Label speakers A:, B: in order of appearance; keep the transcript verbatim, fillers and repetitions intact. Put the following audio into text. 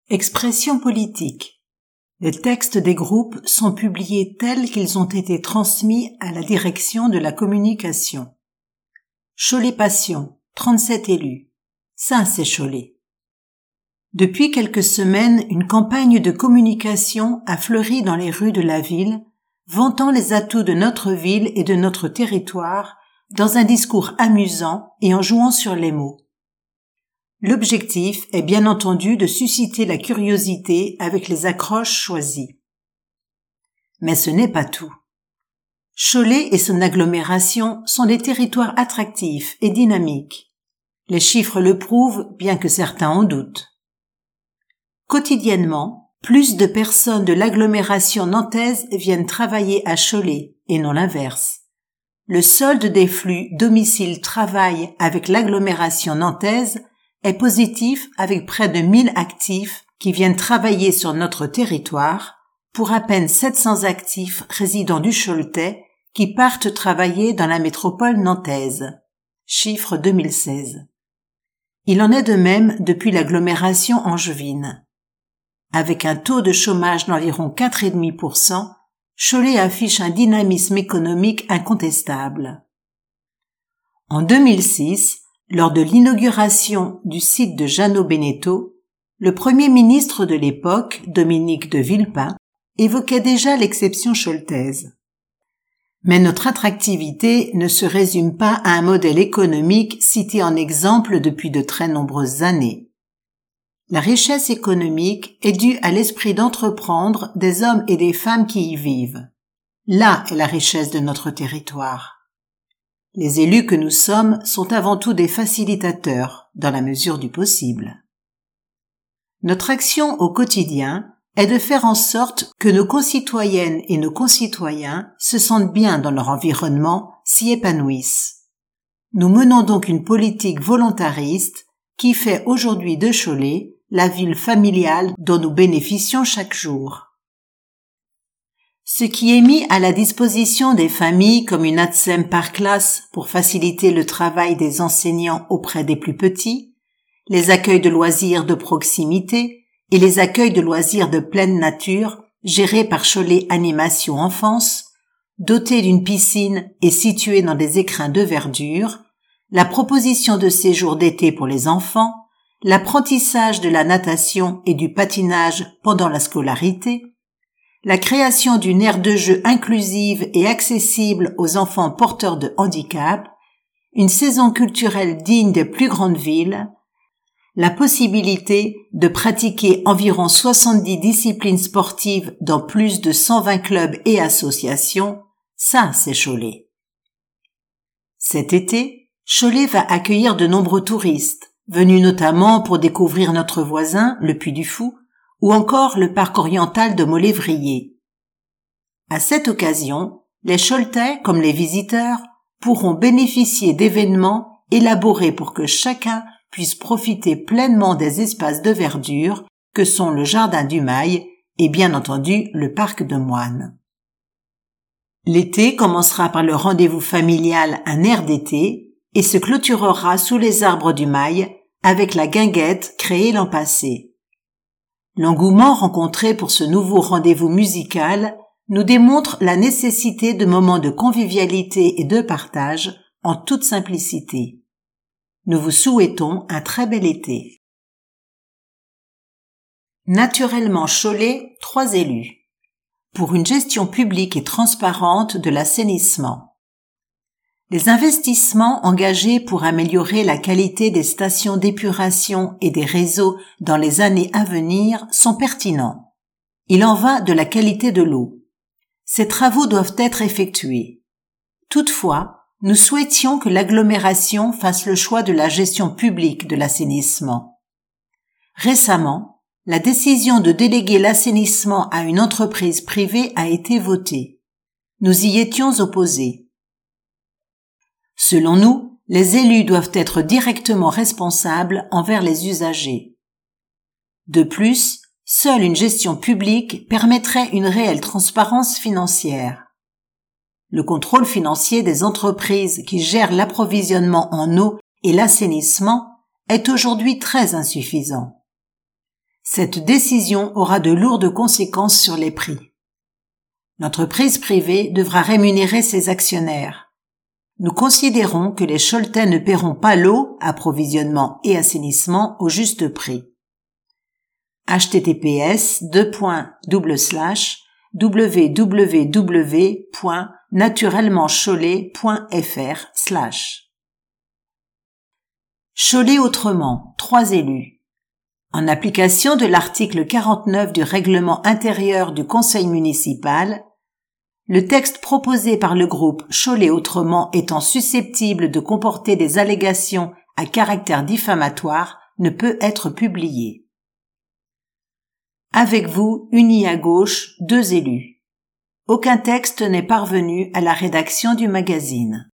A: Expression politique. Les textes des groupes sont publiés tels qu'ils ont été transmis à la direction de la communication. Cholet Passion, trente-sept élus. Ça, c'est Cholet. Depuis quelques semaines, une campagne de communication a fleuri dans les rues de la ville, vantant les atouts de notre ville et de notre territoire dans un discours amusant et en jouant sur les mots. L'objectif est bien entendu de susciter la curiosité avec les accroches choisies. Mais ce n'est pas tout. Cholet et son agglomération sont des territoires attractifs et dynamiques. Les chiffres le prouvent, bien que certains en doutent. Quotidiennement, plus de personnes de l'agglomération nantaise viennent travailler à Cholet, et non l'inverse. Le solde des flux domicile-travail avec l'agglomération nantaise est positif avec près de mille actifs qui viennent travailler sur notre territoire pour à peine sept cents actifs résidents du Choletais qui partent travailler dans la métropole nantaise. Chiffre deux mille seize. Il en est de même depuis l'agglomération angevine. Avec un taux de chômage d'environ quatre virgule cinq pour cent, Cholet affiche un dynamisme économique incontestable. En deux mille six, lors de l'inauguration du site de Jeannot Benéteau, le premier ministre de l'époque, Dominique de Villepin, évoquait déjà l'exception choletaise. Mais notre attractivité ne se résume pas à un modèle économique cité en exemple depuis de très nombreuses années. La richesse économique est due à l'esprit d'entreprendre des hommes et des femmes qui y vivent. Là est la richesse de notre territoire. Les élus que nous sommes sont avant tout des facilitateurs, dans la mesure du possible. Notre action au quotidien est de faire en sorte que nos concitoyennes et nos concitoyens se sentent bien dans leur environnement, s'y épanouissent. Nous menons donc une politique volontariste qui fait aujourd'hui de Cholet la ville familiale dont nous bénéficions chaque jour. Ce qui est mis à la disposition des familles comme une A T S E M par classe pour faciliter le travail des enseignants auprès des plus petits, les accueils de loisirs de proximité et les accueils de loisirs de pleine nature gérés par Cholet Animation Enfance, dotés d'une piscine et situés dans des écrins de verdure, la proposition de séjours d'été pour les enfants, l'apprentissage de la natation et du patinage pendant la scolarité, la création d'une aire de jeu inclusive et accessible aux enfants porteurs de handicap, une saison culturelle digne des plus grandes villes, la possibilité de pratiquer environ soixante-dix disciplines sportives dans plus de cent vingt clubs et associations, ça c'est Cholet. Cet été, Cholet va accueillir de nombreux touristes, venus notamment pour découvrir notre voisin, le Puy du Fou, ou encore le parc oriental de Molévrier. À cette occasion, les Choletais, comme les visiteurs, pourront bénéficier d'événements élaborés pour que chacun puisse profiter pleinement des espaces de verdure que sont le jardin du Mail et bien entendu le parc de Moine. L'été commencera par le rendez-vous familial Un air d'été et se clôturera sous les arbres du Mail avec la guinguette créée l'an passé. L'engouement rencontré pour ce nouveau rendez-vous musical nous démontre la nécessité de moments de convivialité et de partage en toute simplicité. Nous vous souhaitons un très bel été. Naturellement Cholet, trois élus. Pour une gestion publique et transparente de l'assainissement. Les investissements engagés pour améliorer la qualité des stations d'épuration et des réseaux dans les années à venir sont pertinents. Il en va de la qualité de l'eau. Ces travaux doivent être effectués. Toutefois, nous souhaitions que l'agglomération fasse le choix de la gestion publique de l'assainissement. Récemment, la décision de déléguer l'assainissement à une entreprise privée a été votée. Nous y étions opposés. Selon nous, les élus doivent être directement responsables envers les usagers. De plus, seule une gestion publique permettrait une réelle transparence financière. Le contrôle financier des entreprises qui gèrent l'approvisionnement en eau et l'assainissement est aujourd'hui très insuffisant. Cette décision aura de lourdes conséquences sur les prix. L'entreprise privée devra rémunérer ses actionnaires. Nous considérons que les Choletais ne paieront pas l'eau, approvisionnement et assainissement au juste prix. h t t p s deux points double slash w w w point naturellement cholet point f r slash Cholet autrement, trois élus. En application de l'article quarante-neuf du règlement intérieur du conseil municipal, le texte proposé par le groupe Cholet autrement étant susceptible de comporter des allégations à caractère diffamatoire ne peut être publié. Avec vous, unis à gauche, deux élus. Aucun texte n'est parvenu à la rédaction du magazine.